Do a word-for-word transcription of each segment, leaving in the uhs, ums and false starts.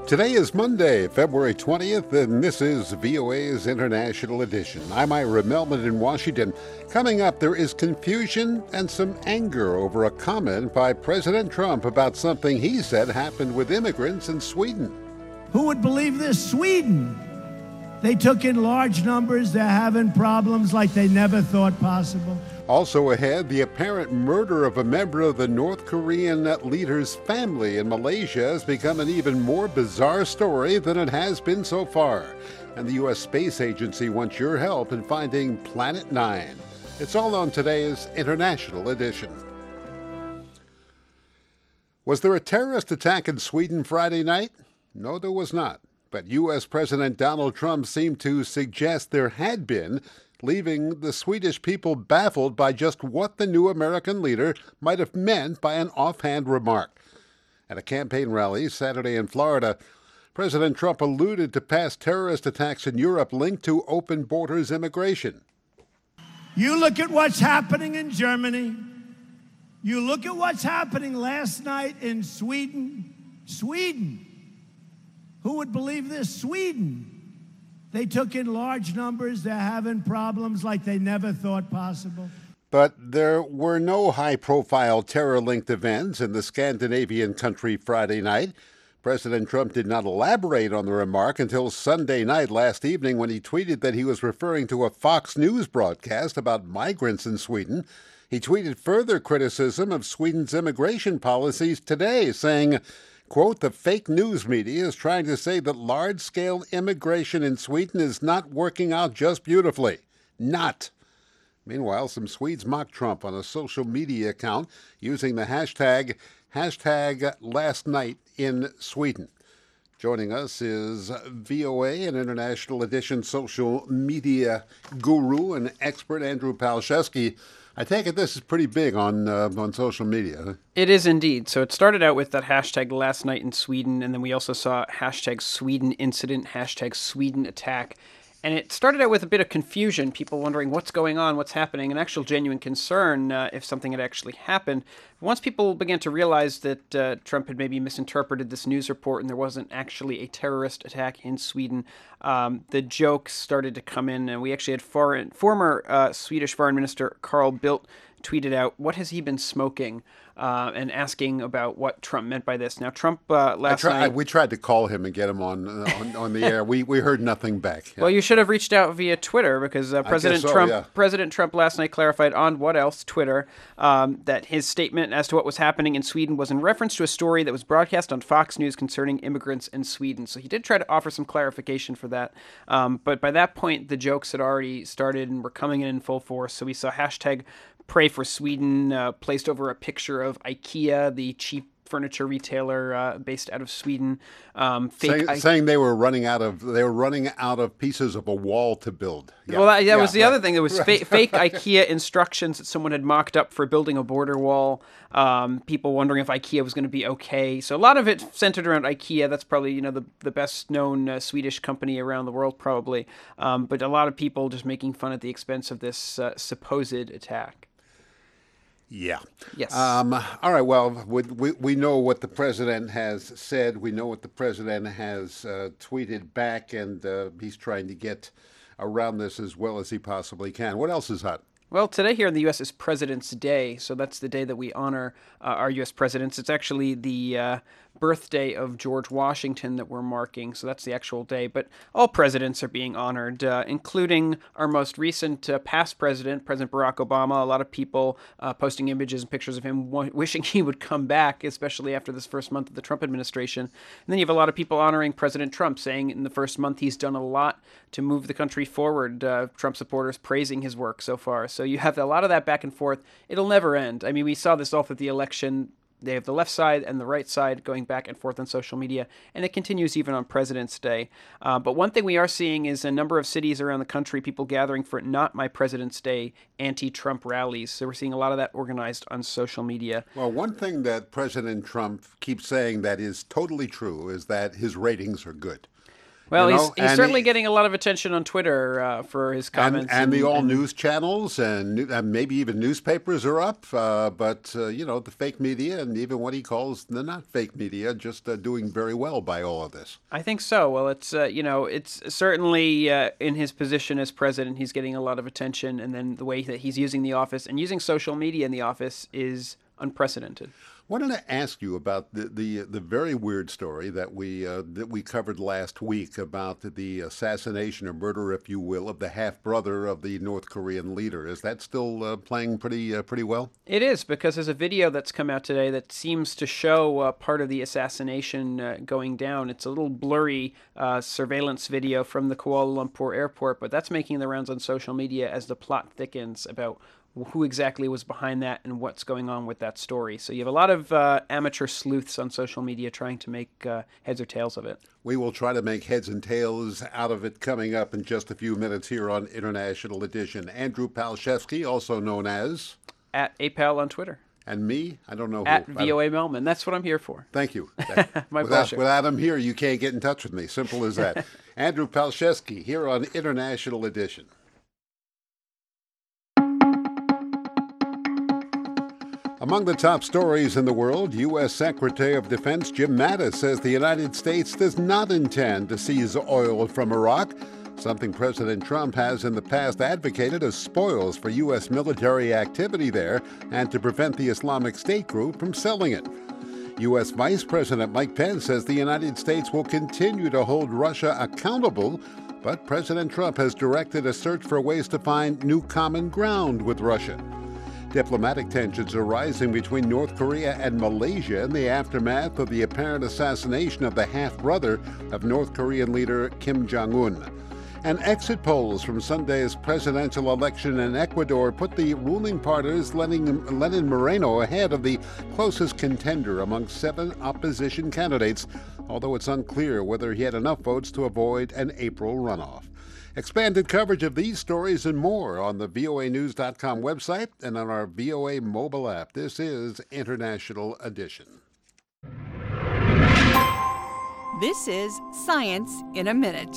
Today is Monday, February twentieth, and this is V O A's International Edition. I'm Ira Melman in Washington. Coming up, there is confusion and some anger over a comment by President Trump about something he said happened with immigrants in Sweden. Who would believe this? Sweden. They took in large numbers. They're having problems like they never thought possible. Also ahead, the apparent murder of a member of the North Korean leader's family in Malaysia has become an even more bizarre story than it has been so far. And the U S Space Agency wants your help in finding Planet Nine. It's all on today's International Edition. Was there a terrorist attack in Sweden Friday night? No, there was not. But U S President Donald Trump seemed to suggest there had been, leaving the Swedish people baffled by just what the new American leader might have meant by an offhand remark. At a campaign rally Saturday in Florida, President Trump alluded to past terrorist attacks in Europe linked to open borders immigration. You look at what's happening in Germany. You look at what's happening last night in Sweden. Sweden. Who would believe this? Sweden. They took in large numbers. They're having problems like they never thought possible. But there were no high-profile terror-linked events in the Scandinavian country Friday night. President Trump did not elaborate on the remark until Sunday night last evening when he tweeted that he was referring to a Fox News broadcast about migrants in Sweden. He tweeted further criticism of Sweden's immigration policies today, saying, quote, the fake news media is trying to say that large-scale immigration in Sweden is not working out just beautifully. Not. Meanwhile, some Swedes mocked Trump on a social media account using the hashtag, hashtag last night in Sweden. Joining us is V O A and International Edition social media guru and expert Andrew Palczewski. I take it this is pretty big on uh, on social media. Huh? It is indeed. So it started out with that hashtag last night in Sweden, and then we also saw hashtag Sweden incident, hashtag Sweden attack. And it started out with a bit of confusion, people wondering what's going on, what's happening, an actual genuine concern uh, if something had actually happened. Once people began to realize that uh, Trump had maybe misinterpreted this news report and there wasn't actually a terrorist attack in Sweden, um, the jokes started to come in. And we actually had foreign, former uh, Swedish Foreign Minister Carl Bildt tweeted out, what has he been smoking? Uh, and asking about what Trump meant by this. Now, Trump uh, last try, night... I, we tried to call him and get him on on, on the air. We we heard nothing back. Yeah. Well, you should have reached out via Twitter because uh, President so, Trump yeah. President Trump last night clarified on What Else Twitter um, that his statement as to what was happening in Sweden was in reference to a story that was broadcast on Fox News concerning immigrants in Sweden. So he did try to offer some clarification for that. Um, but by that point, the jokes had already started and were coming in in full force. So we saw hashtag Pray for Sweden uh, placed over a picture of IKEA, the cheap furniture retailer uh, based out of Sweden. Um, fake saying, I- saying they were running out of they were running out of pieces of a wall to build. Yeah. Well, that, that yeah, was the right. other thing. There was right. fa- fake IKEA instructions that someone had mocked up for building a border wall. Um, people wondering if IKEA was going to be okay. So a lot of it centered around IKEA. That's probably you know the the best known uh, Swedish company around the world, probably. Um, but a lot of people just making fun at the expense of this uh, supposed attack. Yeah. Yes. Um, all right. Well, we, we we know what the president has said. We know what the president has uh, tweeted back, and uh, he's trying to get around this as well as he possibly can. What else is hot? Well, today here in the U S is President's Day, so that's the day that we honor uh, our U S presidents. It's actually the uh, birthday of George Washington that we're marking, so that's the actual day. But all presidents are being honored, uh, including our most recent uh, past president, President Barack Obama. A lot of people uh, posting images and pictures of him w- wishing he would come back, especially after this first month of the Trump administration. And then you have a lot of people honoring President Trump, saying in the first month he's done a lot to move the country forward. Uh, Trump supporters praising his work so far. So you have a lot of that back and forth. It'll never end. I mean, we saw this all through the election. They have the left side and the right side going back and forth on social media, and it continues even on President's Day. Uh, but one thing we are seeing is a number of cities around the country, people gathering for Not My President's Day anti-Trump rallies. So we're seeing a lot of that organized on social media. Well, one thing that President Trump keeps saying that is totally true is that his ratings are good. Well, You he's know, he's and certainly he- getting a lot of attention on Twitter uh, for his and comments. and the all and news channels and, new- and maybe even newspapers are up. Uh, but uh, you know, the fake media and even what he calls the not fake media, just uh, doing very well by all of this. I think so. Well, it's uh, you know, it's certainly uh, in his position as president, he's getting a lot of attention, and then the way that he's using the office and using social media in the office is unprecedented. Wanted to ask you about the the, the very weird story that we uh, that we covered last week about the assassination or murder, if you will, of the half brother of the North Korean leader. Is that still uh, playing pretty uh, pretty well? It is, because there's a video that's come out today that seems to show uh, part of the assassination uh, going down. It's a little blurry uh, surveillance video from the Kuala Lumpur airport, but that's making the rounds on social media as the plot thickens about who exactly was behind that and what's going on with that story. So you have a lot of uh, amateur sleuths on social media trying to make uh, heads or tails of it. We will try to make heads and tails out of it coming up in just a few minutes here on International Edition. Andrew Palshevsky, also known as... At A P A L on Twitter. And me? I don't know who. At V O A Melman. That's what I'm here for. Thank you. My without, pleasure. Without him here, you can't get in touch with me. Simple as that. Andrew Palshevsky here on International Edition. Among the top stories in the world, U S. Secretary of Defense Jim Mattis says the United States does not intend to seize oil from Iraq, something President Trump has in the past advocated as spoils for U S military activity there and to prevent the Islamic State group from selling it. U S. Vice President Mike Pence says the United States will continue to hold Russia accountable, but President Trump has directed a search for ways to find new common ground with Russia. Diplomatic tensions are rising between North Korea and Malaysia in the aftermath of the apparent assassination of the half-brother of North Korean leader Kim Jong-un. And exit polls from Sunday's presidential election in Ecuador put the ruling party's Lenin, Lenin Moreno ahead of the closest contender among seven opposition candidates, although it's unclear whether he had enough votes to avoid an April runoff. Expanded coverage of these stories and more on the V O A news dot com website and on our V O A mobile app. This is International Edition. This is Science in a Minute.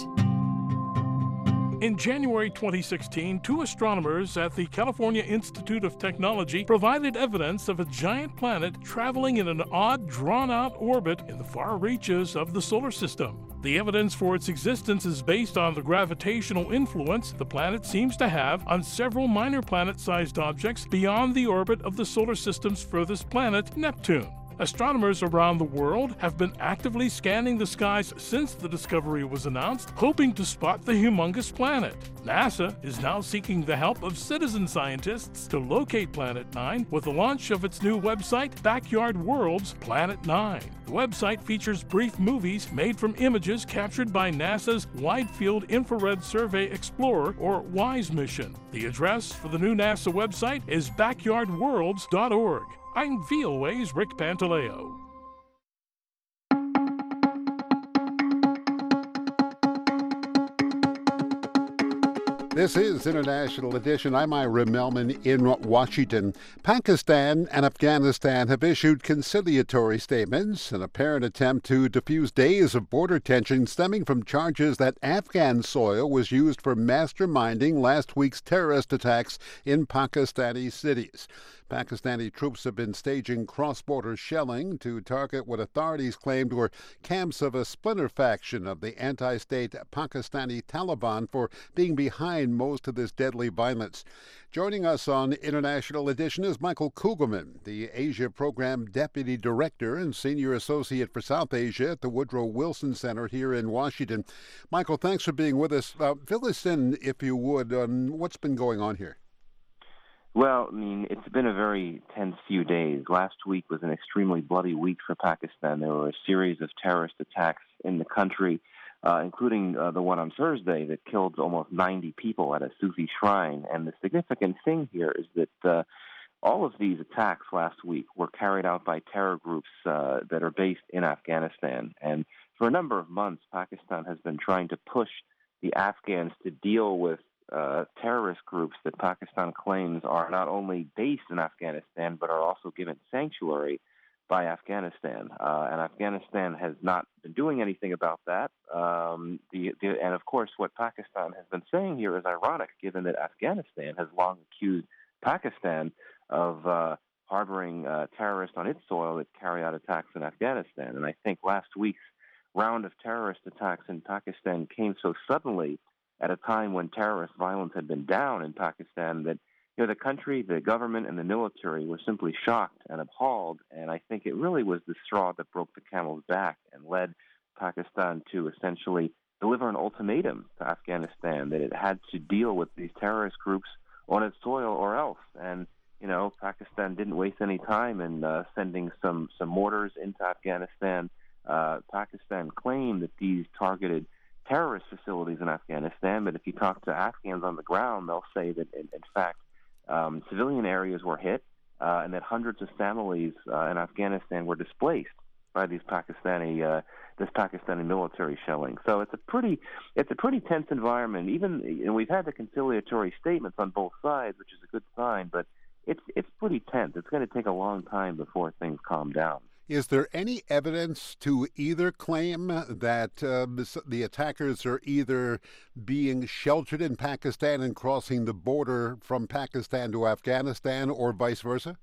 In January twenty sixteen, two astronomers at the California Institute of Technology provided evidence of a giant planet traveling in an odd, drawn-out orbit in the far reaches of the solar system. The evidence for its existence is based on the gravitational influence the planet seems to have on several minor planet-sized objects beyond the orbit of the solar system's furthest planet, Neptune. Astronomers around the world have been actively scanning the skies since the discovery was announced, hoping to spot the humongous planet. NASA is now seeking the help of citizen scientists to locate Planet nine with the launch of its new website, Backyard World's Planet nine. The website features brief movies made from images captured by NASA's Wide Field Infrared Survey Explorer, or WISE mission. The address for the new NASA website is backyard worlds dot org. I'm V O A's Rick Pantaleo. This is International Edition. I'm Ira Melman in Washington. Pakistan and Afghanistan have issued conciliatory statements, an apparent attempt to diffuse days of border tension stemming from charges that Afghan soil was used for masterminding last week's terrorist attacks in Pakistani cities. Pakistani troops have been staging cross-border shelling to target what authorities claimed were camps of a splinter faction of the anti-state Pakistani Taliban for being behind most of this deadly violence. Joining us on International Edition is Michael Kugelman, the Asia Program Deputy Director and Senior Associate for South Asia at the Woodrow Wilson Center here in Washington. Michael, thanks for being with us. Uh, fill us in, if you would, on what's been going on here. Well, I mean, it's been a very tense few days. Last week was an extremely bloody week for Pakistan. There were a series of terrorist attacks in the country, uh, including uh, the one on Thursday that killed almost ninety people at a Sufi shrine. And the significant thing here is that uh, all of these attacks last week were carried out by terror groups uh, that are based in Afghanistan. And for a number of months, Pakistan has been trying to push the Afghans to deal with Uh, terrorist groups that Pakistan claims are not only based in Afghanistan, but are also given sanctuary by Afghanistan, uh, and Afghanistan has not been doing anything about that. Um, the, the, and of course, what Pakistan has been saying here is ironic, given that Afghanistan has long accused Pakistan of uh, harboring uh, terrorists on its soil that carry out attacks in Afghanistan. And I think last week's round of terrorist attacks in Pakistan came so suddenly at a time when terrorist violence had been down in Pakistan that You know, the country, the government, and the military were simply shocked and appalled, and I think it really was the straw that broke the camel's back and led Pakistan to essentially deliver an ultimatum to Afghanistan that it had to deal with these terrorist groups on its soil or else. And, you know, Pakistan didn't waste any time in uh, sending some, some mortars into Afghanistan. Uh, Pakistan claimed that these targeted terrorist facilities in Afghanistan, but if you talk to Afghans on the ground, they'll say that, in, in fact, Um, civilian areas were hit, uh, and that hundreds of families uh, in Afghanistan were displaced by these Pakistani uh, this Pakistani military shelling. So it's a pretty it's a pretty tense environment. Even you know, we've had the conciliatory statements on both sides, which is a good sign, but it's it's pretty tense. It's going to take a long time before things calm down. Is there any evidence to either claim that uh, the attackers are either being sheltered in Pakistan and crossing the border from Pakistan to Afghanistan or vice versa?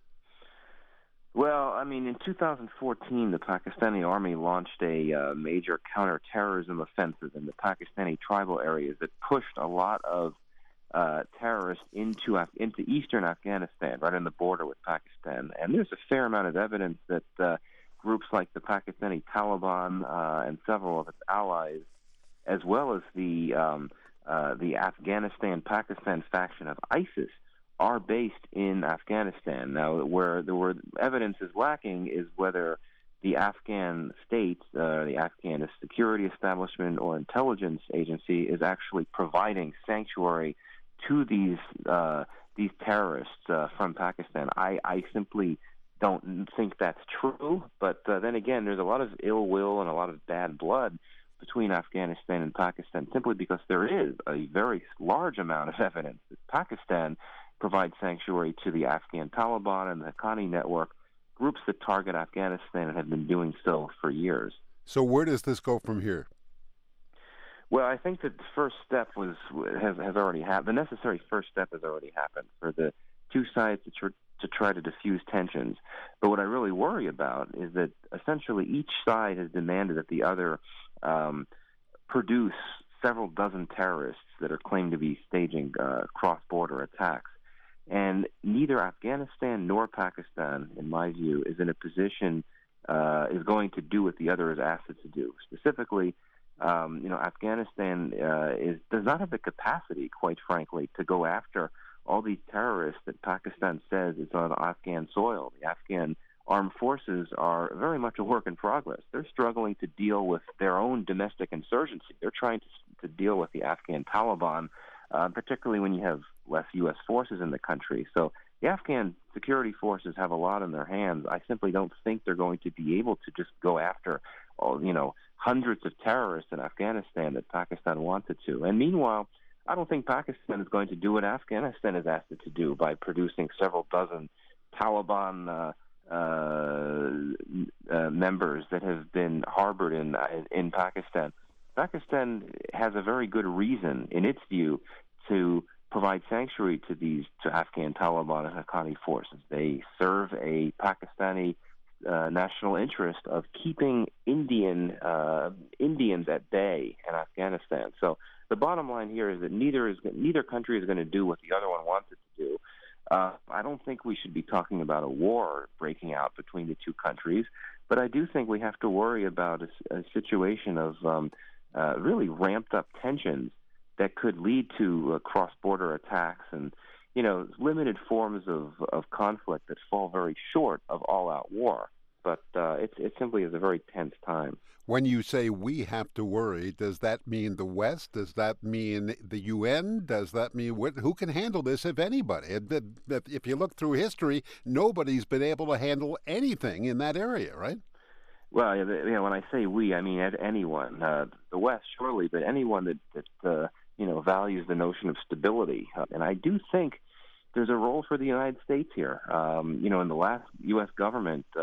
Well, I mean, in two thousand fourteen, the Pakistani army launched a uh, major counterterrorism offensive in the Pakistani tribal areas that pushed a lot of Uh, terrorists into Af- into eastern Afghanistan, right on the border with Pakistan. And there's a fair amount of evidence that uh, groups like the Pakistani Taliban uh, and several of its allies, as well as the um, uh, the Afghanistan-Pakistan faction of ISIS, are based in Afghanistan. Now, where the where evidence is lacking is whether the Afghan state, uh, the Afghan security establishment or intelligence agency, is actually providing sanctuary to these uh, these terrorists uh, from Pakistan. I, I simply don't think that's true. But uh, then again, there's a lot of ill will and a lot of bad blood between Afghanistan and Pakistan, simply because there is a very large amount of evidence that Pakistan provides sanctuary to the Afghan Taliban and the Haqqani network, groups that target Afghanistan and have been doing so for years. So where does this go from here? Well, I think that the first step was has, has already happened. The necessary first step has already happened for the two sides to, tr- to try to diffuse tensions. But what I really worry about is that essentially each side has demanded that the other um, produce several dozen terrorists that are claimed to be staging uh, cross-border attacks. And neither Afghanistan nor Pakistan, in my view, is in a position, uh, is going to do what the other is asked it to do. Specifically, Um, you know, Afghanistan uh, is does not have the capacity, quite frankly, to go after all these terrorists that Pakistan says is on Afghan soil. The Afghan armed forces are very much a work in progress. They're struggling to deal with their own domestic insurgency. They're trying to, to deal with the Afghan Taliban, uh, particularly when you have less U S forces in the country. So the Afghan security forces have a lot in their hands. I simply don't think they're going to be able to just go after, all, you know, hundreds of terrorists in Afghanistan that Pakistan wanted to. And meanwhile, I don't think Pakistan is going to do what Afghanistan has asked it to do by producing several dozen Taliban uh, uh, uh, members that have been harbored in, in in Pakistan. Pakistan has a very good reason, in its view, to provide sanctuary to these to Afghan Taliban and Haqqani forces. They serve a Pakistani Uh, national interest of keeping Indian uh, Indians at bay in Afghanistan. So the bottom line here is that neither is neither country is going to do what the other one wants it to do. Uh, I don't think we should be talking about a war breaking out between the two countries, but I do think we have to worry about a, a situation of um, uh, really ramped up tensions that could lead to uh, cross-border attacks and, you know, limited forms of, of conflict that fall very short of all-out war. But uh, it, it simply is a very tense time. When you say we have to worry, does that mean the West? Does that mean the U N? Does that mean what, who can handle this, if anybody? If you look through history, nobody's been able to handle anything in that area, right? Well, you know, when I say we, I mean anyone. Uh, the West, surely, but anyone that, that uh, you know, values the notion of stability. Uh, and I do think there's a role for the United States here. Um, you know, in the last U S government, uh,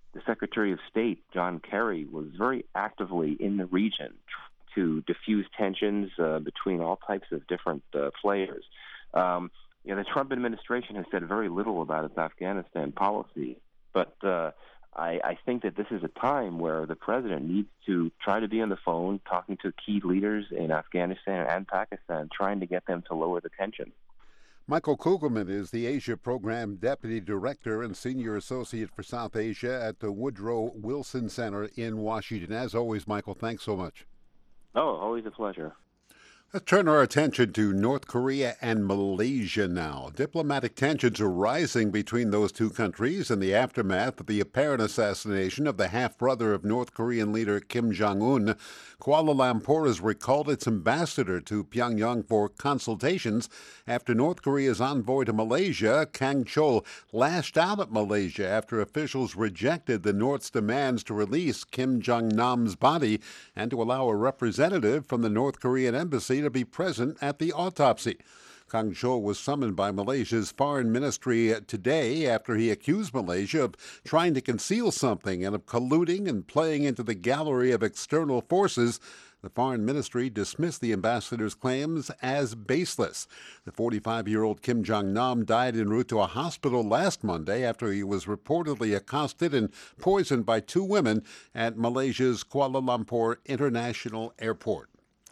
the Secretary of State, John Kerry, was very actively in the region to diffuse tensions uh, between all types of different uh, players. Um, you know, the Trump administration has said very little about its Afghanistan policy, but uh, I, I think that this is a time where the president needs to try to be on the phone talking to key leaders in Afghanistan and Pakistan, trying to get them to lower the tension. Michael Kugelman is the Asia Program Deputy Director and Senior Associate for South Asia at the Woodrow Wilson Center in Washington. As always, Michael, thanks so much. Oh, always a pleasure. Let's turn our attention to North Korea and Malaysia now. Diplomatic tensions are rising between those two countries in the aftermath of the apparent assassination of the half-brother of North Korean leader Kim Jong-un. Kuala Lumpur has recalled its ambassador to Pyongyang for consultations after North Korea's envoy to Malaysia, Kang Chol, lashed out at Malaysia after officials rejected the North's demands to release Kim Jong-nam's body and to allow a representative from the North Korean embassy to be present at the autopsy. Kang Chol was summoned by Malaysia's foreign ministry today after he accused Malaysia of trying to conceal something and of colluding and playing into the gallery of external forces. The foreign ministry dismissed the ambassador's claims as baseless. The forty-five-year-old Kim Jong-nam died en route to a hospital last Monday after he was reportedly accosted and poisoned by two women at Malaysia's Kuala Lumpur International Airport.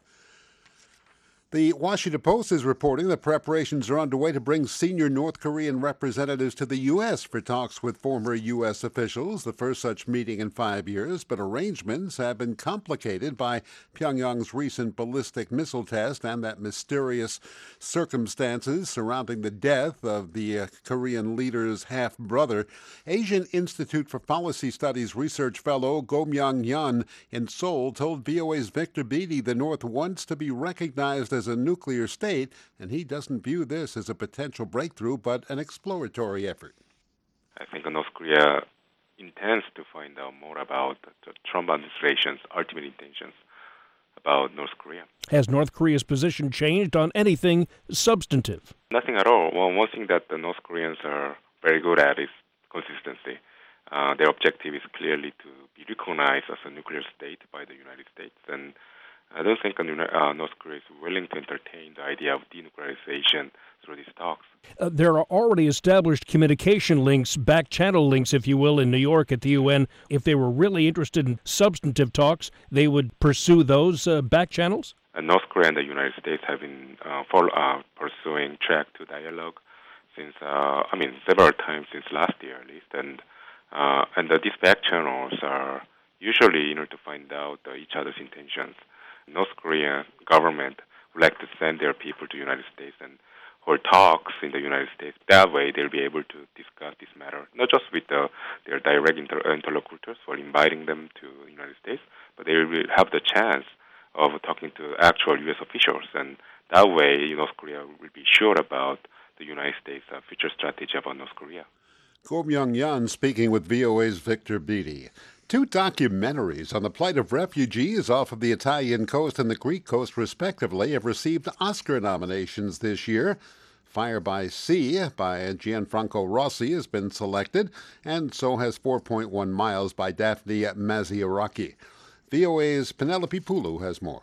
The Washington Post is reporting that preparations are underway to bring senior North Korean representatives to the U S for talks with former U S officials, the first such meeting in five years, but arrangements have been complicated by Pyongyang's recent ballistic missile test and that mysterious circumstances surrounding the death of the uh, Korean leader's half-brother. Asian Institute for Policy Studies research fellow Go Myung-yeon in Seoul told V O A's Victor Beatty the North wants to be recognized as a nuclear state, and he doesn't view this as a potential breakthrough, but an exploratory effort. I think North Korea intends to find out more about the Trump administration's ultimate intentions about North Korea. Has North Korea's position changed on anything substantive? Nothing at all. Well, one thing that the North Koreans are very good at is consistency. Uh, their objective is clearly to be recognized as a nuclear state by the United States, and I don't think uh, North Korea is willing to entertain the idea of denuclearization through these talks. Uh, there are already established communication links, back channel links, if you will, in New York at the U N. If they were really interested in substantive talks, they would pursue those uh, back channels? Uh, North Korea and the United States have been uh, follow, uh, pursuing track to dialogue since, uh, I mean, several times since last year at least. And, uh, and uh, these back channels are usually in order to find out uh, each other's intentions. North Korean government would like to send their people to the United States and hold talks in the United States. That way, they'll be able to discuss this matter, not just with the, their direct inter- interlocutors for inviting them to the United States, but they will have the chance of talking to actual U S officials. And that way, North Korea will be sure about the United States' uh, future strategy about North Korea. Go Myung-yeon speaking with V O A's Victor Beatty. Two documentaries on the plight of refugees off of the Italian coast and the Greek coast, respectively, have received Oscar nominations this year. Fire by Sea by Gianfranco Rossi has been selected, and so has four point one miles by Daphne Mazziaracchi. V O A's Penelope Pulu has more.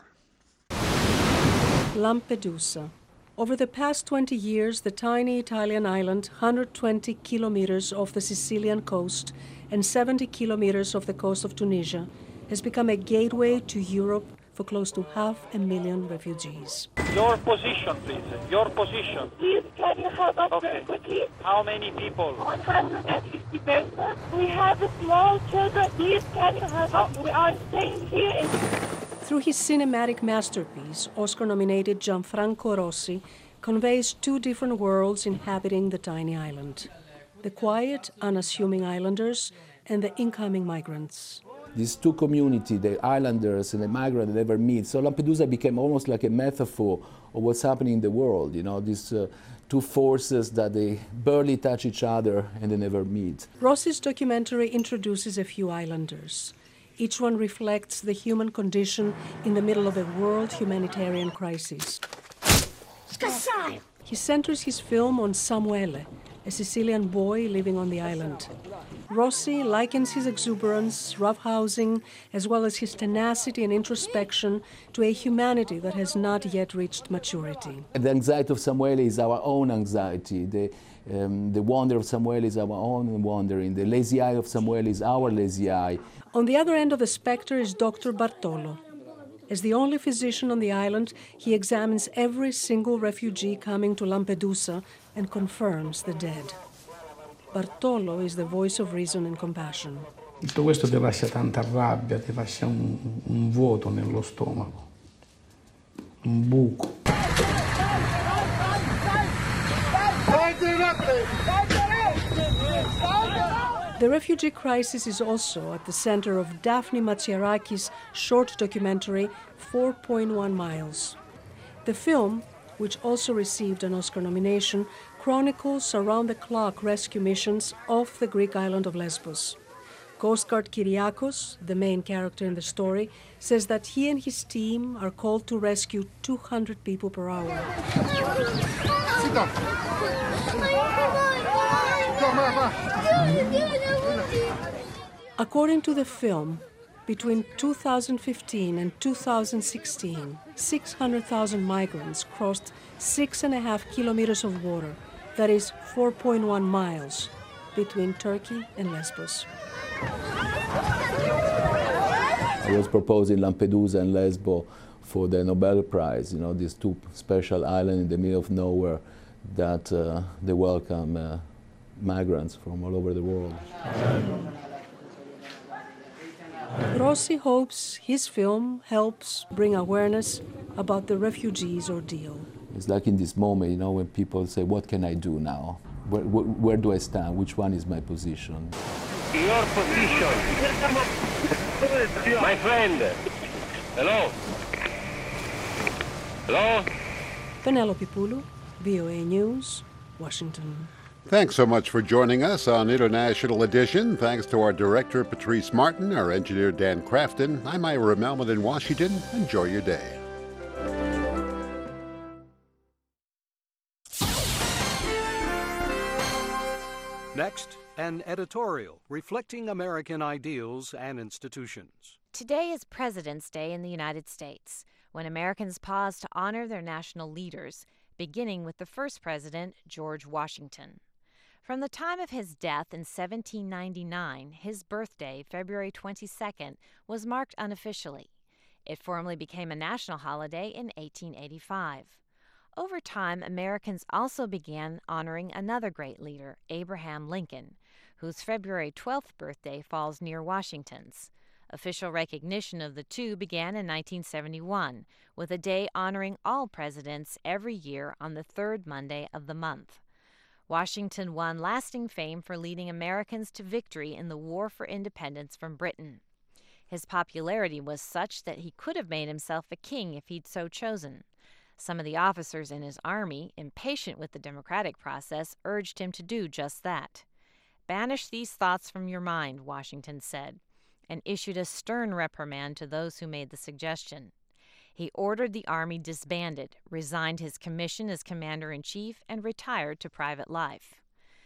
Lampedusa. Over the past twenty years, the tiny Italian island, one hundred twenty kilometers off the Sicilian coast and seventy kilometers off the coast of Tunisia, has become a gateway to Europe for close to half a million refugees. Your position, please. Your position. Please, can you help us okay. very quickly? How many people? one hundred fifty persons. We have small children. Please, can you help us? We are staying here. In- Through his cinematic masterpiece, Oscar-nominated Gianfranco Rossi conveys two different worlds inhabiting the tiny island: the quiet, unassuming islanders and the incoming migrants. These two communities, the islanders and the migrants, never meet. So Lampedusa became almost like a metaphor of what's happening in the world. You know, these uh, two forces that they barely touch each other and they never meet. Rossi's documentary introduces a few islanders. Each one reflects the human condition in the middle of a world humanitarian crisis. He centers his film on Samuele, a Sicilian boy living on the island. Rossi likens his exuberance, roughhousing, as well as his tenacity and introspection to a humanity that has not yet reached maturity. The anxiety of Samuele is our own anxiety. The, um, the wonder of Samuele is our own wondering. The lazy eye of Samuele is our lazy eye. On the other end of the specter is Doctor Bartolo. As the only physician on the island, he examines every single refugee coming to Lampedusa and confirms the dead. Bartolo is the voice of reason and compassion. Tutto questo ti lascia tanta rabbia, ti lascia un, un vuoto nello stomaco, un buco. The refugee crisis is also at the center of Daphne Matsiaraki's short documentary, four point one miles. The film, which also received an Oscar nomination, chronicles around-the-clock rescue missions off the Greek island of Lesbos. Coast Guard Kyriakos, the main character in the story, says that he and his team are called to rescue two hundred people per hour. Sit down. According to the film, between two thousand fifteen and two thousand sixteen, six hundred thousand migrants crossed six and a half kilometers of water, that is four point one miles, between Turkey and Lesbos. I was proposing Lampedusa and Lesbos for the Nobel Prize, you know, these two special islands in the middle of nowhere that uh, they welcome uh, migrants from all over the world. Rossi hopes his film helps bring awareness about the refugees' ordeal. It's like in this moment, you know, when people say, what can I do now? Where, where, where do I stand? Which one is my position? Your position. My friend. Hello. Hello. Penelope Poulou, V O A News, Washington. Thanks so much for joining us on International Edition. Thanks to our director, Patrice Martin, our engineer, Dan Crafton. I'm Ira Melman in Washington. Enjoy your day. Next, an editorial reflecting American ideals and institutions. Today is President's Day in the United States, when Americans pause to honor their national leaders, beginning with the first president, George Washington. From the time of his death in seventeen ninety-nine, his birthday, February twenty-second, was marked unofficially. It formally became a national holiday in eighteen eighty-five. Over time, Americans also began honoring another great leader, Abraham Lincoln, whose February twelfth birthday falls near Washington's. Official recognition of the two began in nineteen seventy-one, with a day honoring all presidents every year on the third Monday of the month. Washington won lasting fame for leading Americans to victory in the War for Independence from Britain. His popularity was such that he could have made himself a king if he'd so chosen. Some of the officers in his army, impatient with the democratic process, urged him to do just that. "Banish these thoughts from your mind," Washington said, and issued a stern reprimand to those who made the suggestion. He ordered the army disbanded, resigned his commission as commander-in-chief, and retired to private life.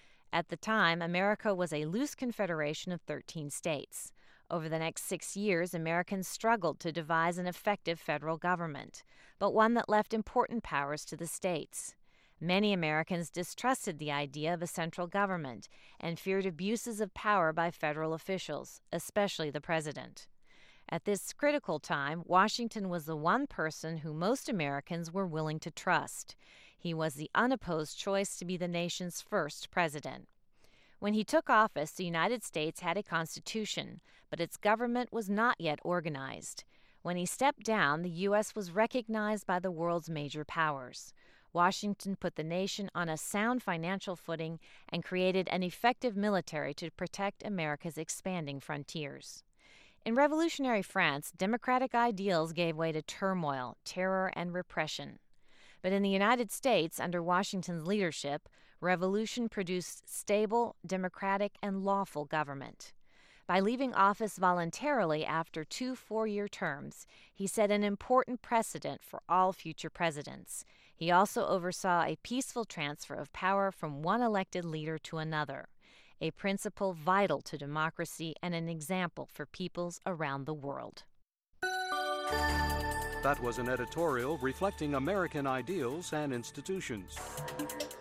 At the time, America was a loose confederation of thirteen states. Over the next six years, Americans struggled to devise an effective federal government, but one that left important powers to the states. Many Americans distrusted the idea of a central government and feared abuses of power by federal officials, especially the president. At this critical time, Washington was the one person who most Americans were willing to trust. He was the unopposed choice to be the nation's first president. When he took office, the United States had a constitution, but its government was not yet organized. When he stepped down, the U S was recognized by the world's major powers. Washington put the nation on a sound financial footing and created an effective military to protect America's expanding frontiers. In revolutionary France, democratic ideals gave way to turmoil, terror, and repression. But in the United States, under Washington's leadership, revolution produced stable, democratic, and lawful government. By leaving office voluntarily after two four-year terms, he set an important precedent for all future presidents. He also oversaw a peaceful transfer of power from one elected leader to another, a principle vital to democracy and an example for peoples around the world. That was an editorial reflecting American ideals and institutions.